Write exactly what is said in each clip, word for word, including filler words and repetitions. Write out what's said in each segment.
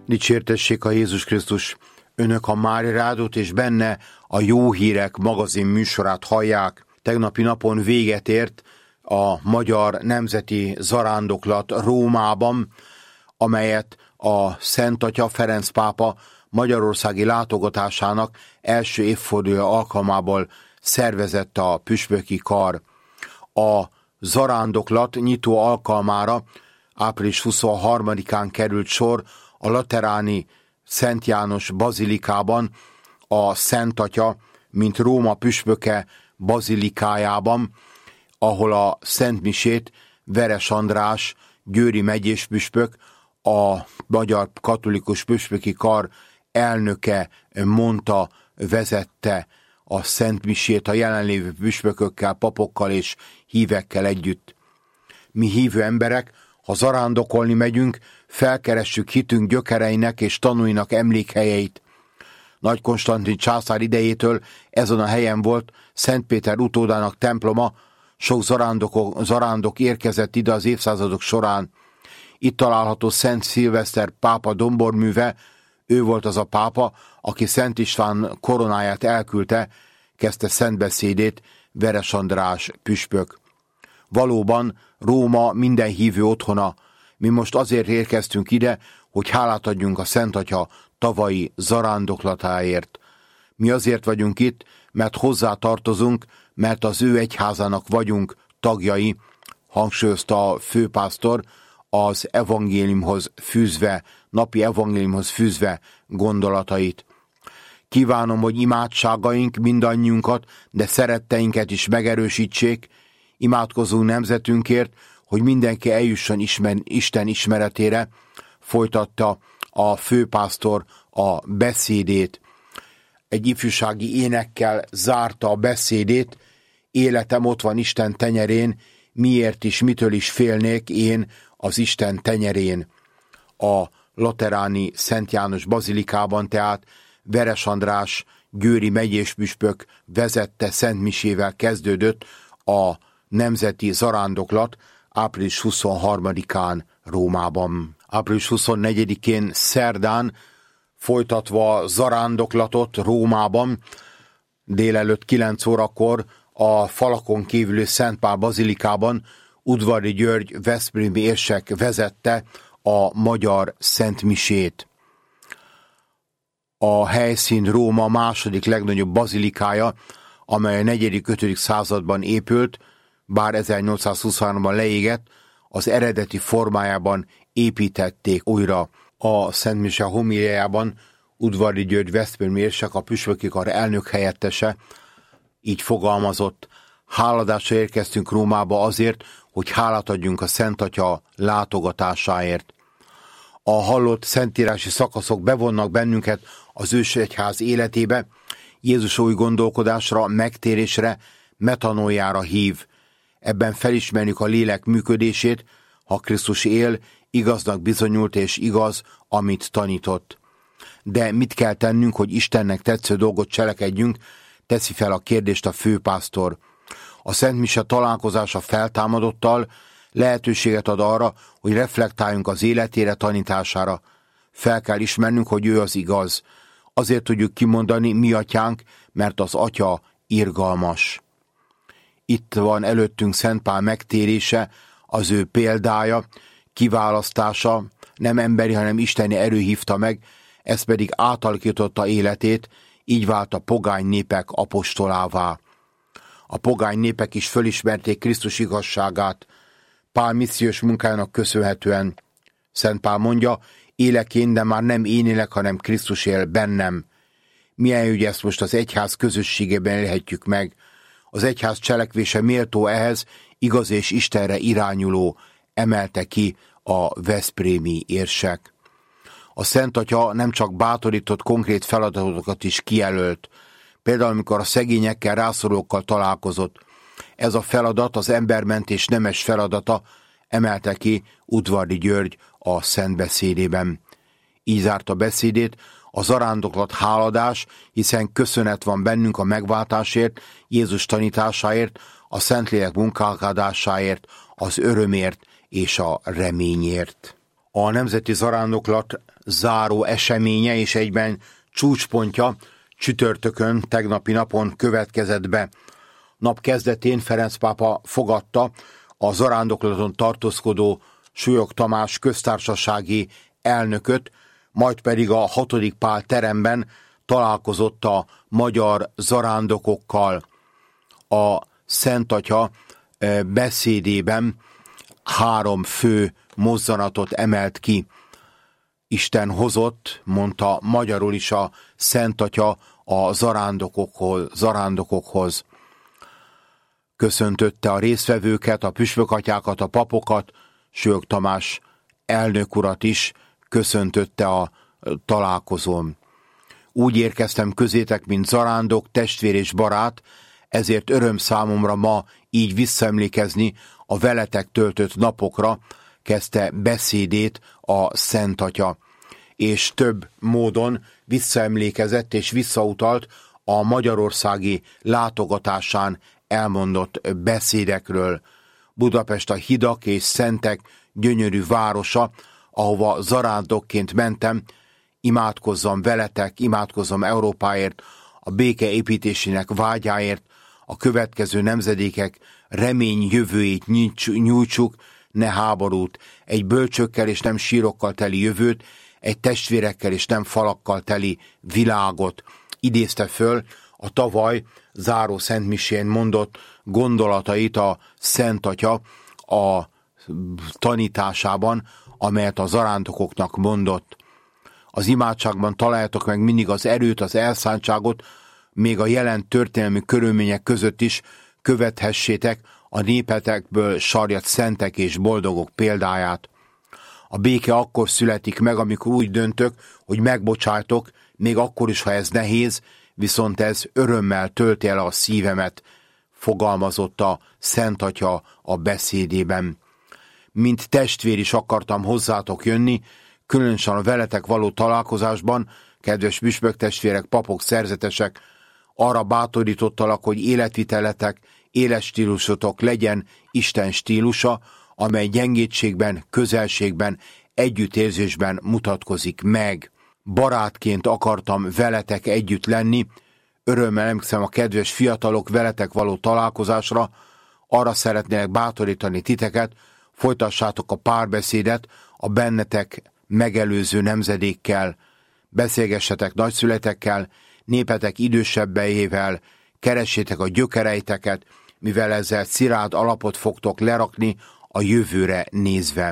Dicsértessék a Jézus Krisztus! Önök a Mária Rádiót és benne a Jó Hírek magazin műsorát hallják. Tegnapi napon véget ért a magyar nemzeti zarándoklat Rómában, amelyet a Szent Atya Ferenc pápa magyarországi látogatásának első évfordulója alkalmából szervezett a püspöki kar. A zarándoklat nyitó alkalmára április huszonharmadikán került sor a lateráni Szent János bazilikában, a Szent Atya, mint Róma püspöke bazilikájában, ahol a Szent Misét Veres András győri megyés püspök, a Magyar Katolikus Püspöki Kar elnöke mondta, vezette a Szent Misét a jelenlévő püspökökkel, papokkal és hívekkel együtt. Mi hívő emberek, ha zarándokolni megyünk, felkeressük hitünk gyökereinek és tanúinak emlékhelyeit. Nagy Konstantin császár idejétől ezen a helyen volt Szent Péter utódának temploma, sok zarándok, zarándok érkezett ide az évszázadok során. Itt található Szent Szilveszter pápa domborműve, ő volt az a pápa, aki Szent István koronáját elküldte, kezdte szentbeszédét Veres András püspök. Valóban Róma minden hívő otthona. Mi most azért érkeztünk ide, hogy hálát adjunk a Szent Atya tavalyi zarándoklatáért. Mi azért vagyunk itt, mert hozzá tartozunk, mert az ő egyházának vagyunk tagjai, hangsúlyozta a főpásztor, az evangéliumhoz fűzve, napi evangéliumhoz fűzve gondolatait. Kívánom, hogy imádságaink mindannyiunkat, de szeretteinket is megerősítsék, imádkozunk nemzetünkért, hogy mindenki eljusson ismer, Isten ismeretére, folytatta a főpásztor a beszédét. Egy ifjúsági énekkel zárta a beszédét: életem ott van Isten tenyerén, miért is, mitől is félnék én az Isten tenyerén. A lateráni Szent János bazilikában tehát Veres András győri megyés püspök vezette Szent Misével kezdődött a nemzeti zarándoklat április huszonharmadikán Rómában. április huszonnegyedikén szerdán folytatva zarándoklatot Rómában délelőtt kilenc órakor a falakon kívüli Szent Pál bazilikában Udvari György veszprémi érsek vezette a magyar Szent Misét. A helyszín Róma második legnagyobb bazilikája, amely a negyedik-ötödik században épült, bár ezernyolcszázhuszonháromban leégett, az eredeti formájában építették újra. A Szent Mise homíliájában Udvari György veszprémi érsek, a püspöki kar elnök helyettese így fogalmazott: háladásra érkeztünk Rómába azért, hogy hálát adjunk a Szent Atya látogatásáért. A hallott szentírási szakaszok bevonnak bennünket az ősegyház életébe, Jézus új gondolkodásra, megtérésre, metanójára hív. Ebben felismerjük a lélek működését, ha Krisztus él, igaznak bizonyult és igaz, amit tanított. De mit kell tennünk, hogy Istennek tetsző dolgot cselekedjünk, teszi fel a kérdést a főpásztor. A Szent Mise találkozása feltámadottal lehetőséget ad arra, hogy reflektáljunk az életére, tanítására. Fel kell ismernünk, hogy ő az igaz. Azért tudjuk kimondani, mi atyánk, mert az Atya irgalmas. Itt van előttünk Szent Pál megtérése, az ő példája, kiválasztása, nem emberi, hanem isteni erő hívta meg, ez pedig átalakította életét, így vált a pogány népek apostolává. A pogány népek is fölismerték Krisztus igazságát, Pál missziós munkájának köszönhetően. Szent Pál mondja: élek én, de már nem én élek, hanem Krisztus él bennem. Milyen jó, hogy ezt most az egyház közösségében élhetjük meg. Az egyház cselekvése méltó ehhez, igaz és Istenre irányuló, emelte ki a veszprémi érsek. A Szent Atya nem csak bátorított, konkrét feladatokat is kijelölt. Például, amikor a szegényekkel, rászorulókkal találkozott. Ez a feladat az embermentés nemes feladata, emelte ki Udvari György a szent beszédében. Így zárta beszédét: a zarándoklat háladás, hiszen köszönet van bennünk a megváltásért, Jézus tanításáért, a Szentlélek munkálkodásáért, az örömért és a reményért. A nemzeti zarándoklat záró eseménye és egyben csúcspontja csütörtökön, tegnapi napon következett be. Nap kezdetén Ferenc pápa fogadta a zarándoklaton tartózkodó Súlyog Tamás köztársasági elnököt, majd pedig a hatodik Pál teremben találkozott a magyar zarándokokkal. A Szent Atya beszédében három fő mozzanatot emelt ki. Isten hozott, mondta magyarul is a Szent Atya a zarándokokhoz. zarándokokhoz. Köszöntötte a résztvevőket, a püspökatyákat, a papokat, Súlyog Tamás elnök urat is köszöntötte a találkozón. Úgy érkeztem közétek, mint zarándok, testvér és barát, ezért öröm számomra ma így visszaemlékezni a veletek töltött napokra, kezdte beszédét a Szent Atya, és több módon visszaemlékezett és visszautalt a magyarországi látogatásán elmondott beszédekről. Budapest a hidak és szentek gyönyörű városa, ahova zarándokként mentem, imádkozzam veletek, imádkozzam Európáért, a béke építésének vágyáért, a következő nemzedékek remény jövőjét nyújtsuk, ne háborút, egy bölcsökkel és nem sírokkal teli jövőt, egy testvérekkel és nem falakkal teli világot. Idézte föl a tavaly záró szentmisén mondott gondolatait a Szent Atya a tanításában, amelyet a zarándokoknak mondott. Az imádságban találjátok meg mindig az erőt, az elszántságot, még a jelen történelmi körülmények között is követhessétek a népetekből sarjadt szentek és boldogok példáját. A béke akkor születik meg, amikor úgy döntök, hogy megbocsájtok, még akkor is, ha ez nehéz, viszont ez örömmel tölti el a szívemet, fogalmazott a Szent Atya a beszédében. Mint testvér is akartam hozzátok jönni, különösen a veletek való találkozásban, kedves püspöktestvérek, papok, szerzetesek, arra bátorítottalak, hogy életviteletek, életstílusotok legyen Isten stílusa, amely gyengétségben, közelségben, együttérzésben mutatkozik meg. Barátként akartam veletek együtt lenni, örömmel emlékszem a kedves fiatalok veletek való találkozásra, arra szeretnélek bátorítani titeket, folytassátok a párbeszédet a bennetek megelőző nemzedékkel, beszélgessetek nagyszületekkel, népetek idősebbeivel, keressétek a gyökereiteket, mivel ezzel szilárd alapot fogtok lerakni a jövőre nézve.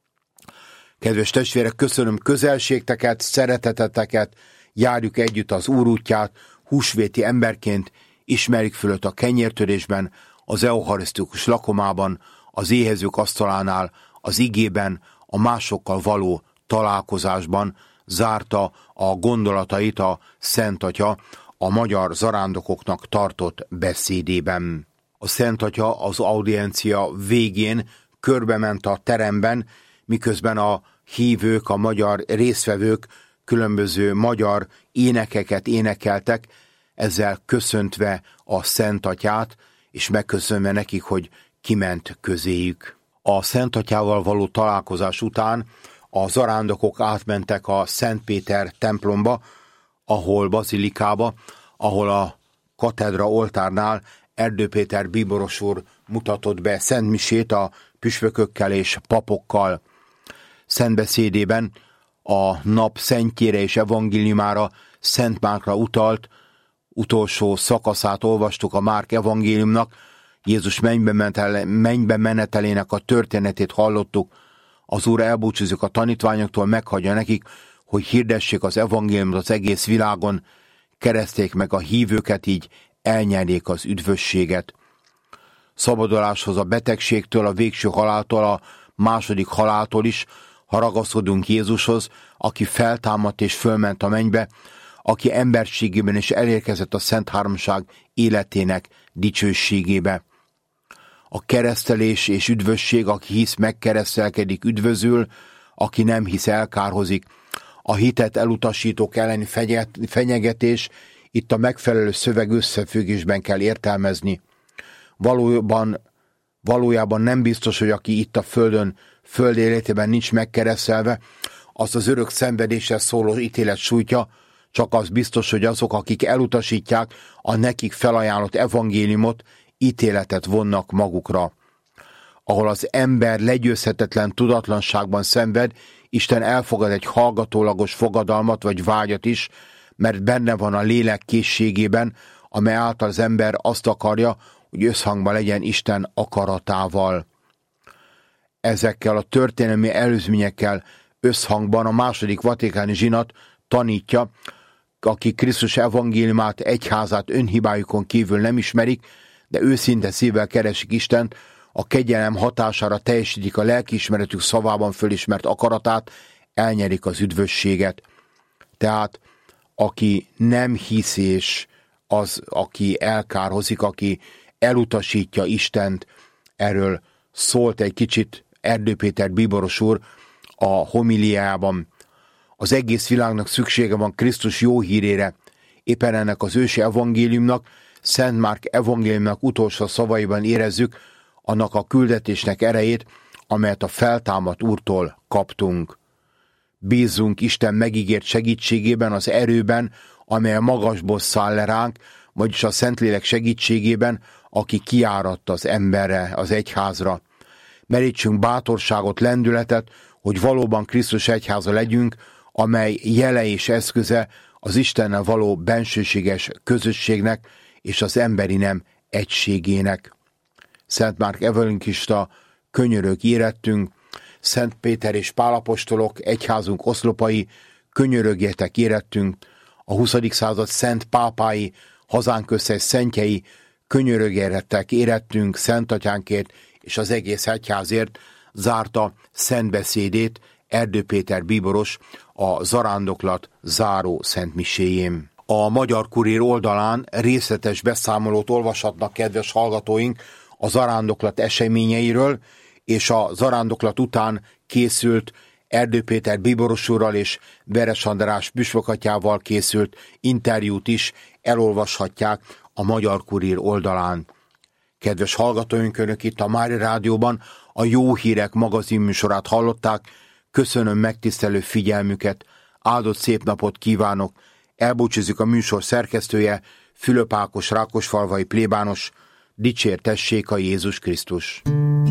Kedves testvérek, köszönöm közelségteket, szereteteteket, járjuk együtt az Úr útját, húsvéti emberként, ismerjük fölött a kenyértörésben, az eucharisztikus lakomában, az éhezők asztalánál, az igében, a másokkal való találkozásban, zárta a gondolatait a Szent Atya a magyar zarándokoknak tartott beszédében. A Szent Atya az audiencia végén körbement a teremben, miközben a hívők, a magyar résztvevők különböző magyar énekeket énekeltek, ezzel köszöntve a Szent Atyát, és megköszönve nekik, hogy kiment közéjük. A Szent Atyával való találkozás után a zarándokok átmentek a Szent Péter templomba, ahol bazilikába, ahol a katedra oltárnál Erdő Péter bíboros úr mutatott be szentmisét a püspökökkel és papokkal. Szentbeszédében a nap szentjére és evangéliumára, Szent Márkra utalt, utolsó szakaszát olvastuk a Márk evangéliumnak, Jézus mennybe, menetele, mennybe menetelének a történetét hallottuk, az Úr elbúcsúzik a tanítványoktól, meghagyja nekik, hogy hirdessék az evangéliumot az egész világon, kereszték meg a hívőket, így elnyerjék az üdvösséget. Szabaduláshoz a betegségtől, a végső haláltól, a második haláltól is, ha ragaszkodunk Jézushoz, aki feltámadt és fölment a mennybe, aki emberségében is elérkezett a Szent Háromság életének dicsőségébe. A keresztelés és üdvösség, aki hisz, megkeresztelkedik, üdvözül, aki nem hisz, elkárhozik. A hitet elutasítók elleni fenyegetés, itt a megfelelő szöveg összefüggésben kell értelmezni. Valójában, valójában nem biztos, hogy aki itt a földön föld életében nincs megkeresztelve, azt az örök szenvedéssel szóló ítélet sújtja, csak az biztos, hogy azok, akik elutasítják a nekik felajánlott evangéliumot, ítéletet vonnak magukra. Ahol az ember legyőzhetetlen tudatlanságban szenved, Isten elfogad egy hallgatólagos fogadalmat vagy vágyat is, mert benne van a lélek készségében, amely által az ember azt akarja, hogy összhangban legyen Isten akaratával. Ezekkel a történelmi előzményekkel összhangban a második vatikáni zsinat tanítja, akik Krisztus evangéliumát, egyházát önhibájukon kívül nem ismerik, de őszinte szívvel keresik Istent, a kegyelem hatására teljesítik a lelkiismeretük szavában fölismert akaratát, elnyerik az üdvösséget. Tehát aki nem hisz, és az, aki elkárhozik, aki elutasítja Istent, erről szólt egy kicsit Erdő Péter bíboros úr a homiliájában. Az egész világnak szüksége van Krisztus jó hírére. Éppen ennek az ősi evangéliumnak, Szent Márk evangéliumnak utolsó szavaiban érezzük annak a küldetésnek erejét, amelyet a feltámadt Úrtól kaptunk. Bízzunk Isten megígért segítségében, az erőben, amely a magasból száll le ránk, vagyis a Szentlélek segítségében, aki kiáradt az emberre, az egyházra. Merítsünk bátorságot, lendületet, hogy valóban Krisztus egyháza legyünk, amely jele és eszköze az Istennel való bensőséges közösségnek és az emberi nem egységének. Szent Márk evangelista könyörög érettünk, Szent Péter és Pál apostolok, egyházunk oszlopai, könyörögjetek érettünk, a huszadik század szent pápái, hazánk összes szentjei, könyörögjetek érettünk, Szent Atyánkért és az egész egyházért, zárta szentbeszédét Erdő Péter bíboros a zarándoklat záró szentmiséjén. A Magyar Kurír oldalán részletes beszámolót olvashatnak kedves hallgatóink a zarándoklat eseményeiről, és a zarándoklat után készült Erdő Péter bíboros úrral és Veres András püspökatyával készült interjút is elolvashatják a Magyar Kurír oldalán. Kedves hallgatóink, önök itt a Mária Rádióban a Jó Hírek magazin műsorát hallották. Köszönöm megtisztelő figyelmüket, áldott szép napot kívánok. Elbúcsúzik a műsor szerkesztője, Fülöp Ákos rákosfalvai plébános. Dicsértessék a Jézus Krisztus!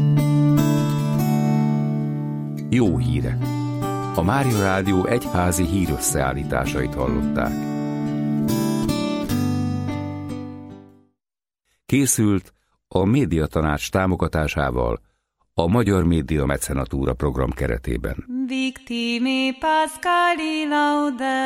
Jó hírek! A Mária Rádió egyházi hírösszeállításait hallották. Készült a Médiatanács támogatásával a Magyar Média Mecenatúra program keretében. Victime Pascali laude